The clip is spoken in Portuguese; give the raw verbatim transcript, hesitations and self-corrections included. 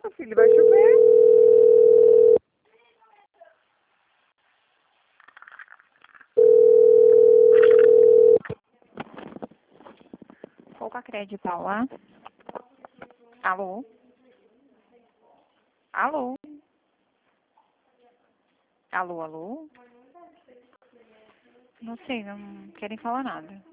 Nossa, filho, vai chover. Pouca crédito, Paula. Alô? Alô? Alô, alô? Não sei, não querem falar nada.